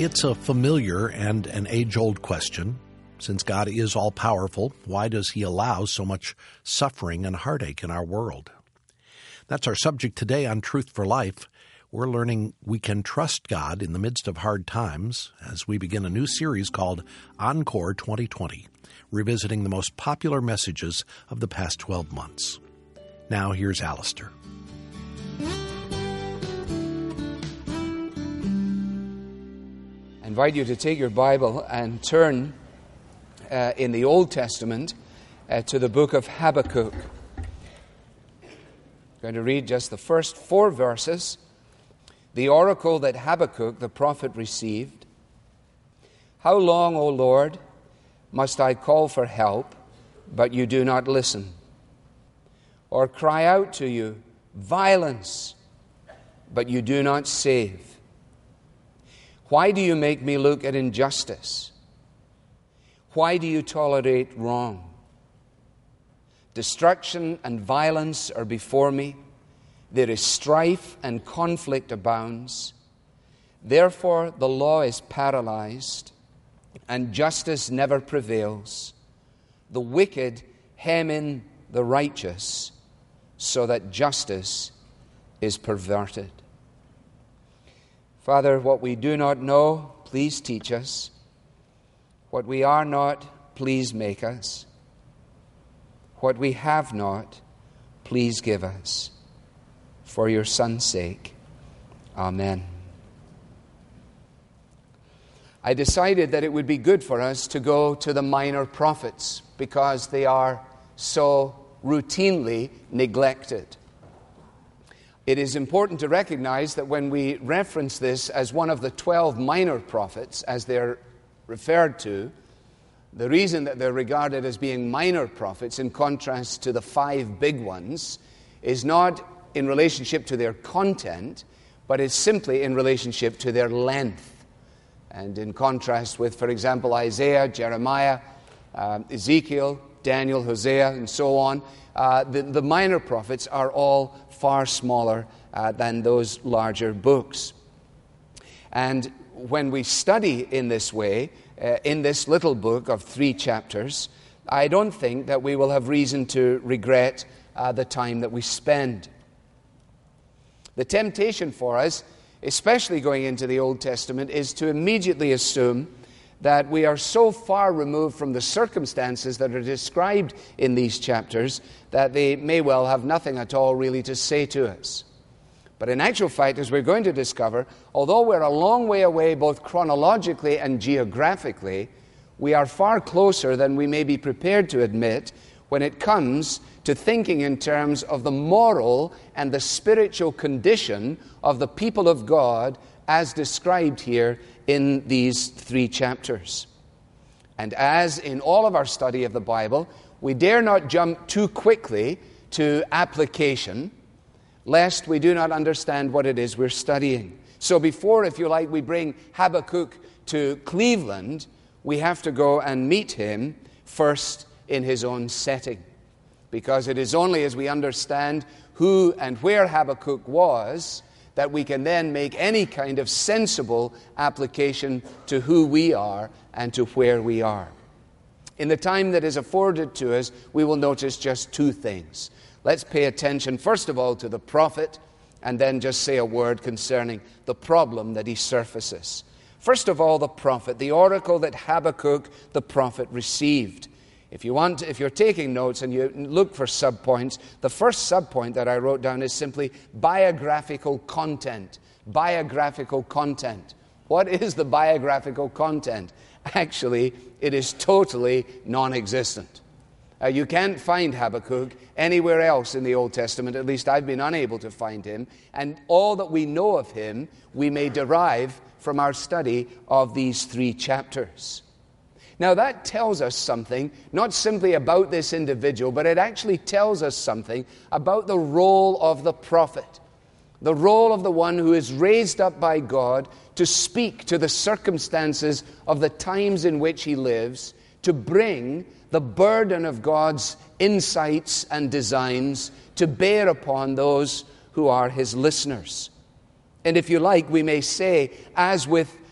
It's a familiar and an age-old question. Since God is all-powerful, why does He allow so much suffering and heartache in our world? That's our subject today on Truth for Life. We're learning we can trust God in the midst of hard times as we begin a new series called Encore 2020, revisiting the most popular messages of the past 12 months. Now here's Alistair. I invite you to take your Bible and turn in the Old Testament to the book of Habakkuk. I'm going to read just the first 4 verses. The oracle that Habakkuk the prophet received. How long, O Lord, must I call for help, but you do not listen? Or cry out to you, violence, but you do not save? Why do you make me look at injustice? Why do you tolerate wrong? Destruction and violence are before me. There is strife and conflict abounds. Therefore the law is paralyzed, and justice never prevails. The wicked hem in the righteous, so that justice is perverted. Father, what we do not know, please teach us. What we are not, please make us. What we have not, please give us. For your Son's sake. Amen. I decided that it would be good for us to go to the minor prophets because they are so routinely neglected. It is important to recognize that when we reference this as one of the 12 minor prophets, as they're referred to, the reason that they're regarded as being minor prophets in contrast to the 5 big ones is not in relationship to their content, but is simply in relationship to their length. And in contrast with, for example, Isaiah, Jeremiah, Ezekiel, Daniel, Hosea, and so on, the minor prophets are all far smaller than those larger books. And when we study in this way, in this little book of 3 chapters, I don't think that we will have reason to regret the time that we spend. The temptation for us, especially going into the Old Testament, is to immediately assume that we are so far removed from the circumstances that are described in these chapters that they may well have nothing at all really to say to us. But in actual fact, as we're going to discover, although we're a long way away both chronologically and geographically, we are far closer than we may be prepared to admit when it comes to thinking in terms of the moral and the spiritual condition of the people of God as described here in these 3 chapters. And as in all of our study of the Bible, we dare not jump too quickly to application, lest we do not understand what it is we're studying. So before, if you like, we bring Habakkuk to Cleveland, we have to go and meet him first in his own setting. Because it is only as we understand who and where Habakkuk was that we can then make any kind of sensible application to who we are and to where we are. In the time that is afforded to us, we will notice just 2 things. Let's pay attention, first of all, to the prophet, and then just say a word concerning the problem that he surfaces. First of all, the prophet, the oracle that Habakkuk the prophet received. If you're taking notes and you look for subpoints, the first subpoint that I wrote down is simply biographical content. Biographical content. What is the biographical content? Actually, it is totally non-existent. You can't find Habakkuk anywhere else in the Old Testament. At least I've been unable to find him. And all that we know of him, we may derive from our study of these 3 chapters. Now that tells us something, not simply about this individual, but it actually tells us something about the role of the prophet. The role of the one who is raised up by God to speak to the circumstances of the times in which he lives, to bring the burden of God's insights and designs to bear upon those who are his listeners. And if you like, we may say, as with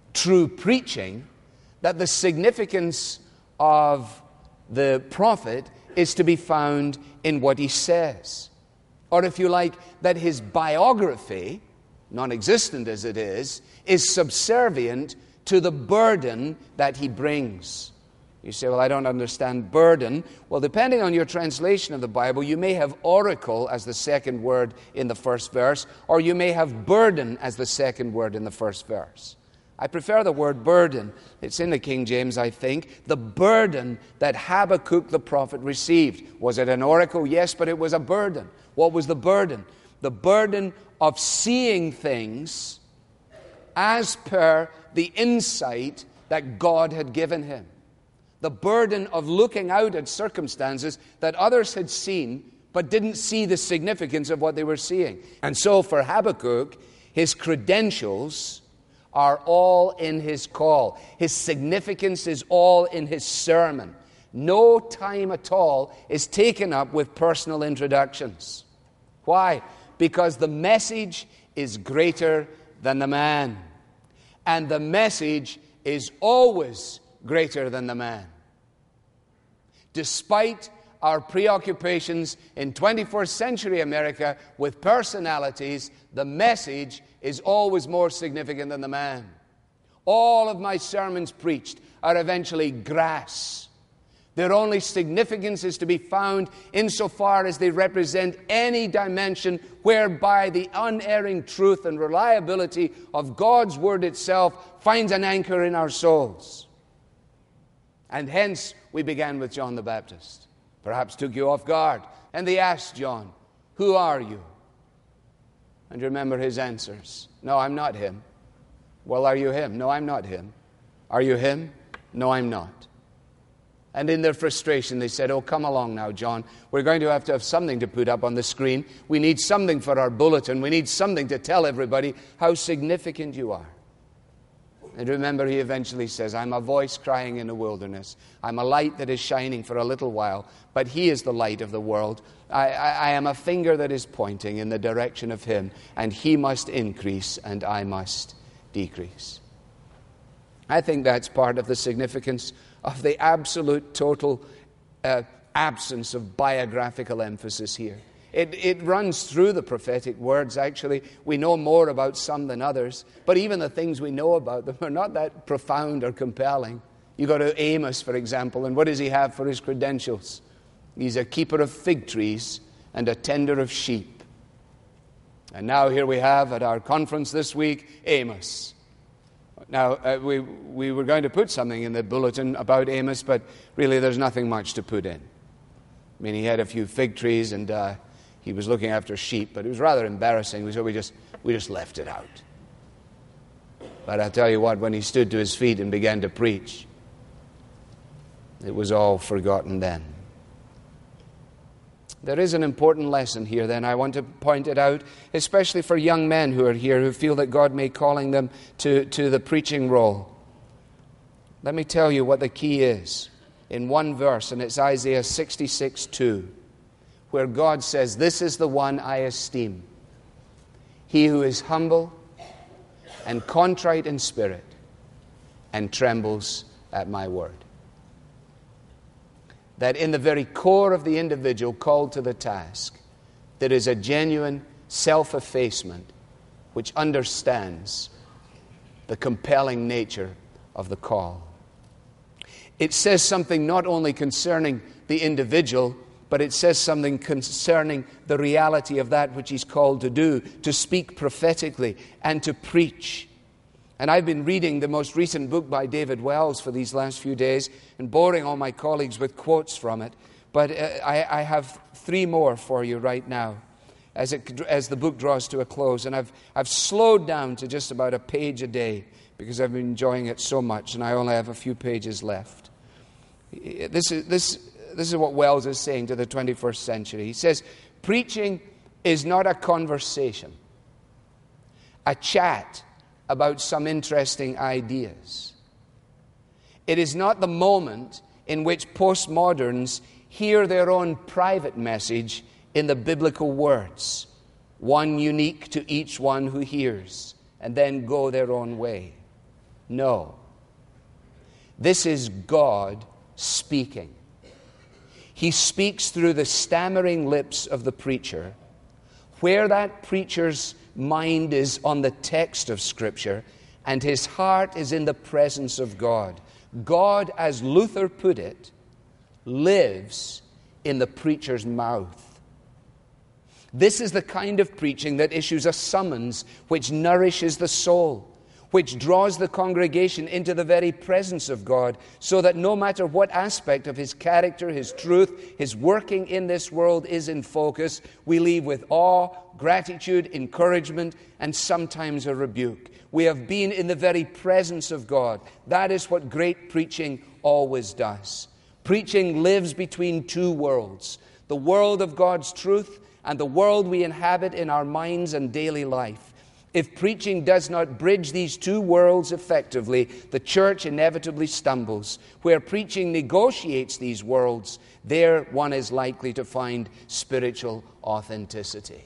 true preaching, that the significance of the prophet is to be found in what he says. Or if you like, that his biography, non-existent as it is subservient to the burden that he brings. You say, well, I don't understand burden. Well, depending on your translation of the Bible, you may have oracle as the second word in the first verse, or you may have burden as the second word in the first verse. I prefer the word burden. It's in the King James, I think. The burden that Habakkuk the prophet received. Was it an oracle? Yes, but it was a burden. What was the burden? The burden of seeing things as per the insight that God had given him. The burden of looking out at circumstances that others had seen but didn't see the significance of what they were seeing. And so for Habakkuk, his credentials are all in his call. His significance is all in his sermon. No time at all is taken up with personal introductions. Why? Because the message is greater than the man. And the message is always greater than the man. Despite our preoccupations in 21st century America with personalities, the message is always more significant than the man. All of my sermons preached are eventually grass. Their only significance is to be found insofar as they represent any dimension whereby the unerring truth and reliability of God's Word itself finds an anchor in our souls. And hence we began with John the Baptist. Perhaps took you off guard. And they asked John, "Who are you?" And remember his answers. "No, I'm not him." "Well, are you him?" "No, I'm not him." "Are you him?" "No, I'm not." And in their frustration, they said, "Oh, come along now, John. We're going to have something to put up on the screen. We need something for our bulletin. We need something to tell everybody how significant you are." And remember, he eventually says, "I'm a voice crying in the wilderness. I'm a light that is shining for a little while, but he is the light of the world. I am a finger that is pointing in the direction of him, and he must increase and I must decrease." I think that's part of the significance of the absolute total absence of biographical emphasis here. It runs through the prophetic words, actually. We know more about some than others, but even the things we know about them are not that profound or compelling. You go to Amos, for example, and what does he have for his credentials? He's a keeper of fig trees and a tender of sheep. And now here we have at our conference this week, Amos. Now, we were going to put something in the bulletin about Amos, but really there's nothing much to put in. I mean, he had a few fig trees and he was looking after sheep, but it was rather embarrassing, so we just left it out. But I'll tell you what, when he stood to his feet and began to preach, it was all forgotten then. There is an important lesson here then. I want to point it out, especially for young men who are here who feel that God may be calling them to the preaching role. Let me tell you what the key is in one verse, and it's Isaiah 66:2, where God says, "This is the one I esteem, he who is humble and contrite in spirit and trembles at my word." That in the very core of the individual called to the task, there is a genuine self-effacement which understands the compelling nature of the call. It says something not only concerning the individual, but it says something concerning the reality of that which he's called to do, to speak prophetically and to preach. And I've been reading the most recent book by David Wells for these last few days and boring all my colleagues with quotes from it. But I have 3 more for you right now as the book draws to a close. And I've slowed down to just about a page a day because I've been enjoying it so much, and I only have a few pages left. This is what Wells is saying to the 21st century. He says, preaching is not a conversation, a chat about some interesting ideas. It is not the moment in which postmoderns hear their own private message in the biblical words, one unique to each one who hears, and then go their own way. No. This is God speaking. He speaks through the stammering lips of the preacher. Where that preacher's mind is on the text of Scripture and his heart is in the presence of God. God, as Luther put it, lives in the preacher's mouth. This is the kind of preaching that issues a summons which nourishes the soul, which draws the congregation into the very presence of God, so that no matter what aspect of His character, His truth, His working in this world is in focus, we leave with awe, gratitude, encouragement, and sometimes a rebuke. We have been in the very presence of God. That is what great preaching always does. Preaching lives between two worlds, the world of God's truth and the world we inhabit in our minds and daily life. If preaching does not bridge these two worlds effectively, the church inevitably stumbles. Where preaching negotiates these worlds, there one is likely to find spiritual authenticity.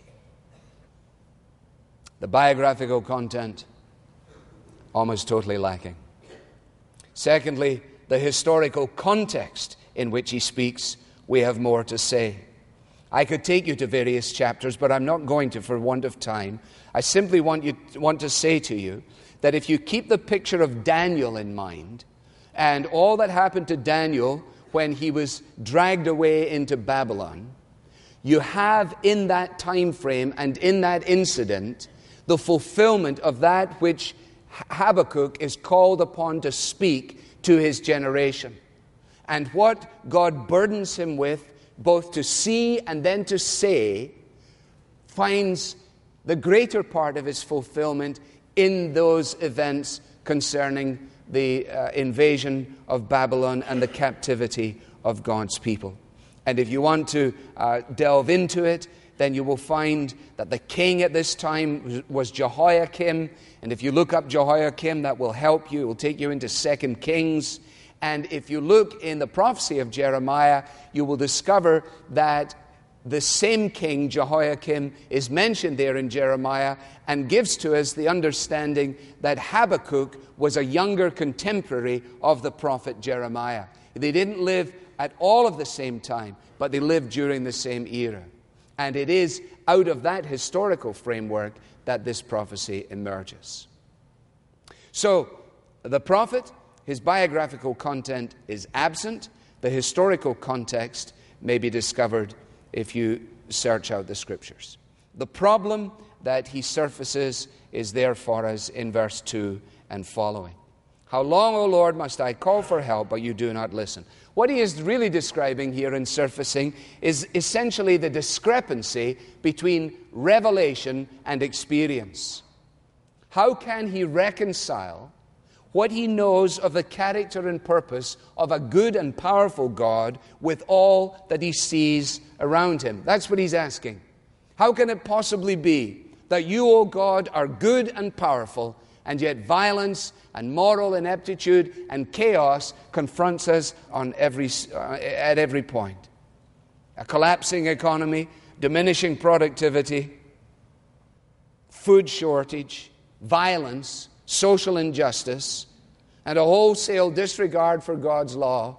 The biographical content, almost totally lacking. Secondly, the historical context in which he speaks, we have more to say. I could take you to various chapters, but I'm not going to for want of time. I simply want to say to you that if you keep the picture of Daniel in mind, and all that happened to Daniel when he was dragged away into Babylon, you have in that time frame and in that incident the fulfillment of that which Habakkuk is called upon to speak to his generation. And what God burdens him with, both to see and then to say, finds the greater part of his fulfillment in those events concerning the invasion of Babylon and the captivity of God's people. And if you want to delve into it, then you will find that the king at this time was Jehoiakim. And if you look up Jehoiakim, that will help you. It will take you into 2 Kings. And if you look in the prophecy of Jeremiah, you will discover that the same king, Jehoiakim, is mentioned there in Jeremiah and gives to us the understanding that Habakkuk was a younger contemporary of the prophet Jeremiah. They didn't live at all of the same time, but they lived during the same era. And it is out of that historical framework that this prophecy emerges. So, the prophet, his biographical content is absent. The historical context may be discovered if you search out the Scriptures. The problem that he surfaces is there for us in verse 2 and following. How long, O Lord, must I call for help, but you do not listen? What he is really describing here in surfacing is essentially the discrepancy between revelation and experience. How can he reconcile what he knows of the character and purpose of a good and powerful God with all that he sees around him? That's what he's asking. How can it possibly be that you, O God, are good and powerful, and yet violence and moral ineptitude and chaos confronts us at every point? A collapsing economy, diminishing productivity, food shortage, violence, social injustice, and a wholesale disregard for God's law.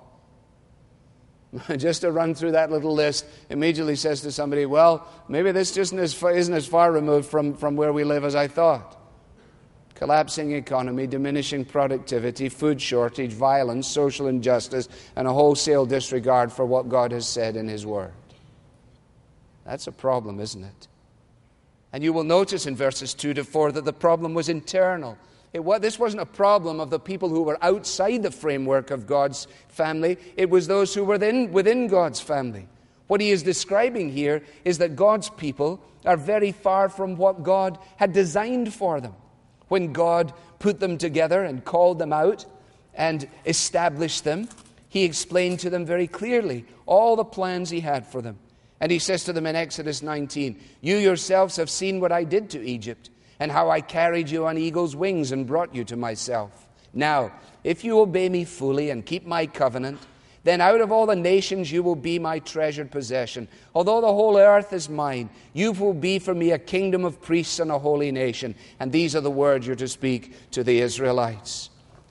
Just to run through that little list immediately says to somebody, well, maybe this just isn't as far removed from where we live as I thought. Collapsing economy, diminishing productivity, food shortage, violence, social injustice, and a wholesale disregard for what God has said in His Word. That's a problem, isn't it? And you will notice in verses 2 to 4 that the problem was internal. This wasn't a problem of the people who were outside the framework of God's family. It was those who were within God's family. What he is describing here is that God's people are very far from what God had designed for them. When God put them together and called them out and established them, He explained to them very clearly all the plans He had for them. And He says to them in Exodus 19, you yourselves have seen what I did to Egypt, and how I carried you on eagle's wings and brought you to myself. Now, if you obey me fully and keep my covenant, then out of all the nations you will be my treasured possession. Although the whole earth is mine, you will be for me a kingdom of priests and a holy nation. And these are the words you're to speak to the Israelites.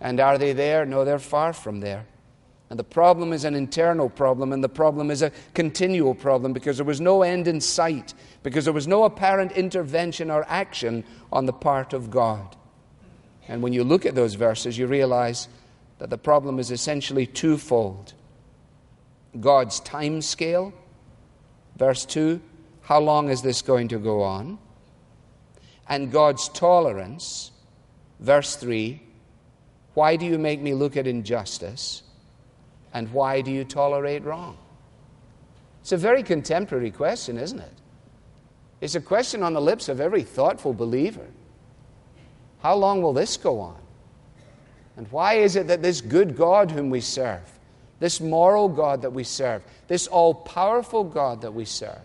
And are they there? No, they're far from there. And the problem is an internal problem, and the problem is a continual problem, because there was no end in sight, because there was no apparent intervention or action on the part of God. And when you look at those verses, you realize that the problem is essentially twofold. God's time scale, verse 2, how long is this going to go on? And God's tolerance, verse 3, why do you make me look at injustice? And why do you tolerate wrong? It's a very contemporary question, isn't it? It's a question on the lips of every thoughtful believer. How long will this go on? And why is it that this good God whom we serve, this moral God that we serve, this all-powerful God that we serve,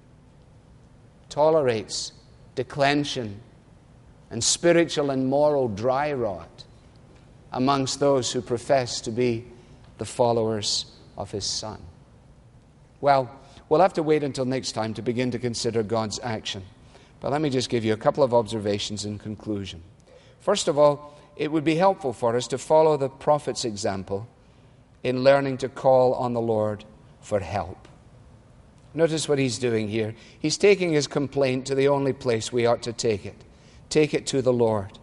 tolerates declension and spiritual and moral dry rot amongst those who profess to be the followers of His Son? Well, we'll have to wait until next time to begin to consider God's action. But let me just give you a couple of observations in conclusion. First of all, it would be helpful for us to follow the prophet's example in learning to call on the Lord for help. Notice what he's doing here. He's taking his complaint to the only place we ought to take it. Take it to the Lord.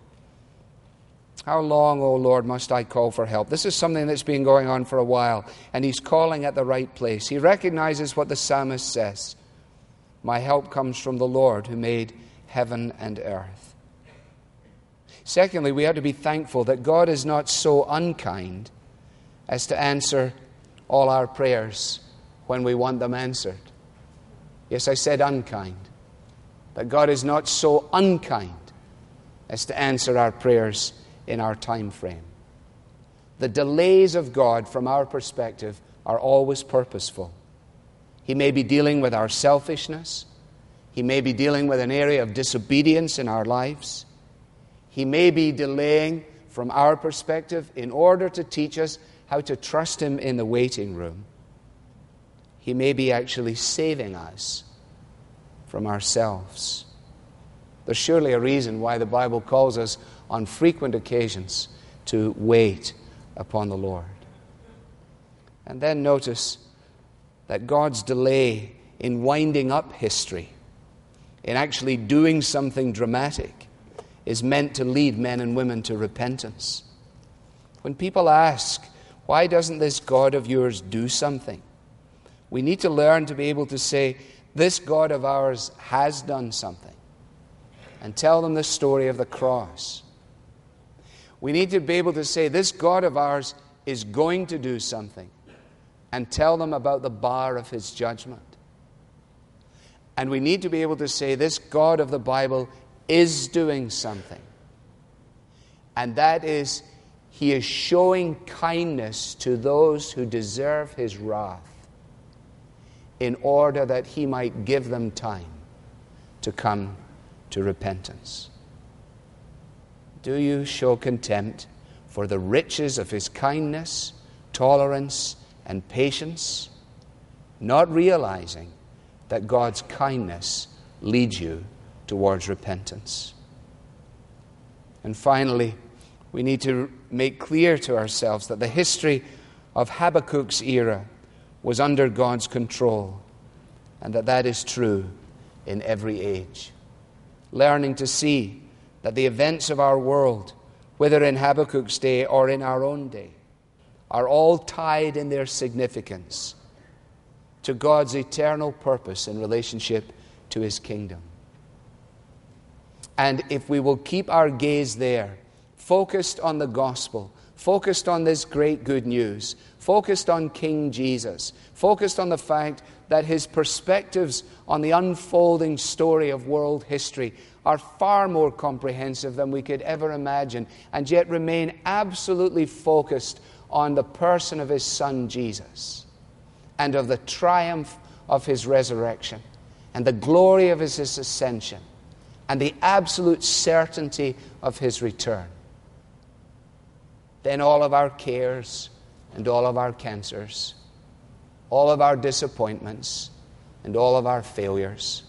How long, O Lord, must I call for help? This is something that's been going on for a while, and he's calling at the right place. He recognizes what the psalmist says. My help comes from the Lord who made heaven and earth. Secondly, we have to be thankful that God is not so unkind as to answer all our prayers when we want them answered. Yes, I said unkind. That God is not so unkind as to answer our prayers in our time frame. The delays of God, from our perspective, are always purposeful. He may be dealing with our selfishness. He may be dealing with an area of disobedience in our lives. He may be delaying, from our perspective, in order to teach us how to trust Him in the waiting room. He may be actually saving us from ourselves. There's surely a reason why the Bible calls us on frequent occasions to wait upon the Lord. And then notice that God's delay in winding up history, in actually doing something dramatic, is meant to lead men and women to repentance. When people ask, why doesn't this God of yours do something? We need to learn to be able to say, this God of ours has done something, and tell them the story of the cross. We need to be able to say, this God of ours is going to do something, and tell them about the bar of His judgment. And we need to be able to say, this God of the Bible is doing something. And that is, He is showing kindness to those who deserve His wrath, in order that He might give them time to come to repentance. Do you show contempt for the riches of His kindness, tolerance, and patience, not realizing that God's kindness leads you towards repentance? And finally, we need to make clear to ourselves that the history of Habakkuk's era was under God's control, and that is true in every age. Learning to see that the events of our world, whether in Habakkuk's day or in our own day, are all tied in their significance to God's eternal purpose in relationship to His kingdom. And if we will keep our gaze there, focused on the gospel, focused on this great good news, focused on King Jesus, focused on the fact that His perspectives on the unfolding story of world history are far more comprehensive than we could ever imagine, and yet remain absolutely focused on the person of His Son Jesus, and of the triumph of His resurrection, and the glory of His ascension, and the absolute certainty of His return, then all of our cares and all of our cancers, all of our disappointments and all of our failures,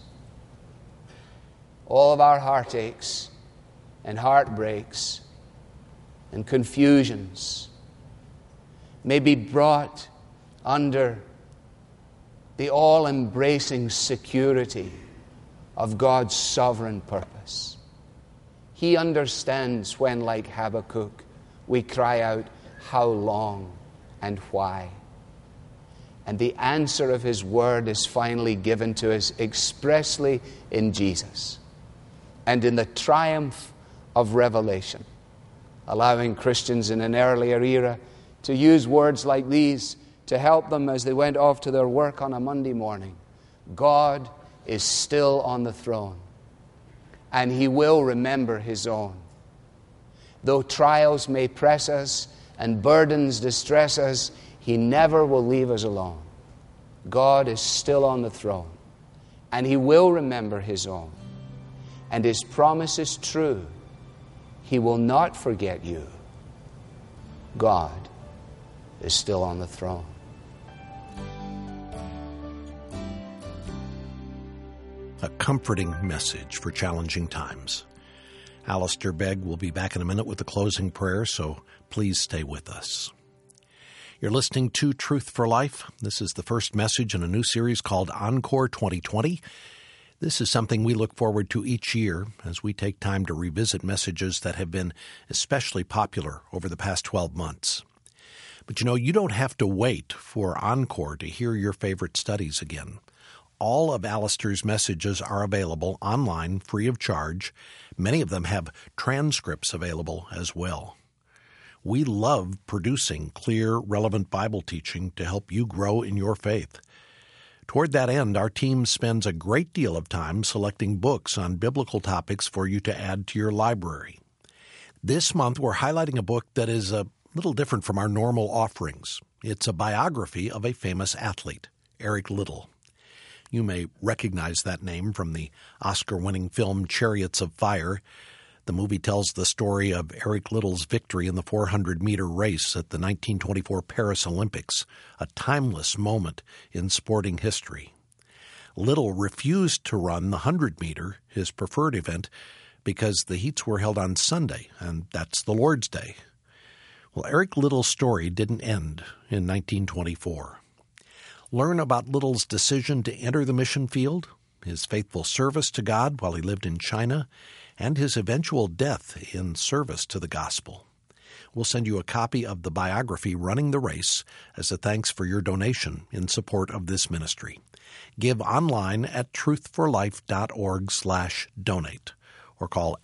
all of our heartaches and heartbreaks and confusions may be brought under the all-embracing security of God's sovereign purpose. He understands when, like Habakkuk, we cry out, "How long and why?" And the answer of His Word is finally given to us expressly in Jesus and in the triumph of revelation, allowing Christians in an earlier era to use words like these to help them as they went off to their work on a Monday morning. God is still on the throne, and He will remember His own. Though trials may press us and burdens distress us, He never will leave us alone. God is still on the throne, and He will remember His own. And His promise is true. He will not forget you. God is still on the throne. A comforting message for challenging times. Alistair Begg will be back in a minute with the closing prayer, so please stay with us. You're listening to Truth for Life. This is the first message in a new series called Encore 2020. This is something we look forward to each year as we take time to revisit messages that have been especially popular over the past 12 months. But you don't have to wait for Encore to hear your favorite studies again. All of Alistair's messages are available online free of charge. Many of them have transcripts available as well. We love producing clear, relevant Bible teaching to help you grow in your faith. Toward that end, our team spends a great deal of time selecting books on biblical topics for you to add to your library. This month, we're highlighting a book that is a little different from our normal offerings. It's a biography of a famous athlete, Eric Liddell. You may recognize that name from the Oscar-winning film Chariots of Fire. The movie tells the story of Eric Liddell's victory in the 400-meter race at the 1924 Paris Olympics, a timeless moment in sporting history. Liddell refused to run the 100-meter, his preferred event, because the heats were held on Sunday, and that's the Lord's Day. Well, Eric Liddell's story didn't end in 1924. Learn about Liddell's decision to enter the mission field, his faithful service to God while he lived in China, and his eventual death in service to the gospel. We'll send you a copy of the biography Running the Race as a thanks for your donation in support of this ministry. Give online at truthforlife.org/donate or call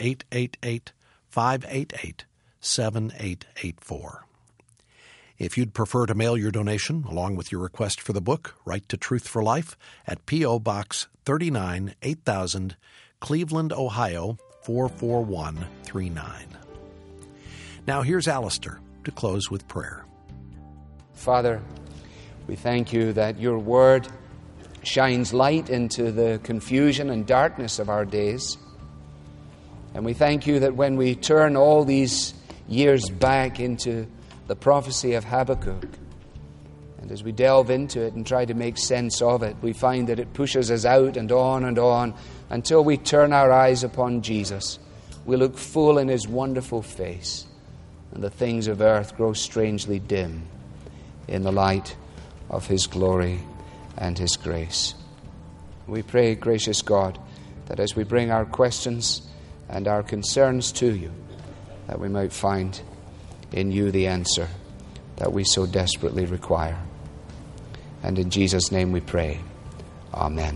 888-588-7884. If you'd prefer to mail your donation along with your request for the book, write to Truth for Life at P.O. Box 39, 8000, Cleveland, Ohio, 44139. Now here's Alistair to close with prayer. Father, we thank you that your word shines light into the confusion and darkness of our days. And we thank you that when we turn all these years back into the prophecy of Habakkuk, and as we delve into it and try to make sense of it, we find that it pushes us out and on until we turn our eyes upon Jesus. We look full in His wonderful face, and the things of earth grow strangely dim in the light of His glory and His grace. We pray, gracious God, that as we bring our questions and our concerns to you, that we might find in you the answer that we so desperately require. And in Jesus' name we pray. Amen.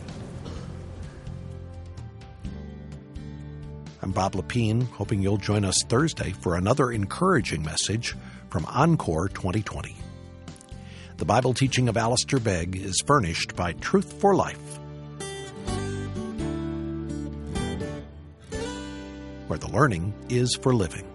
I'm Bob Lepine, hoping you'll join us Thursday for another encouraging message from Encore 2020. The Bible teaching of Alistair Begg is furnished by Truth for Life, where the learning is for living.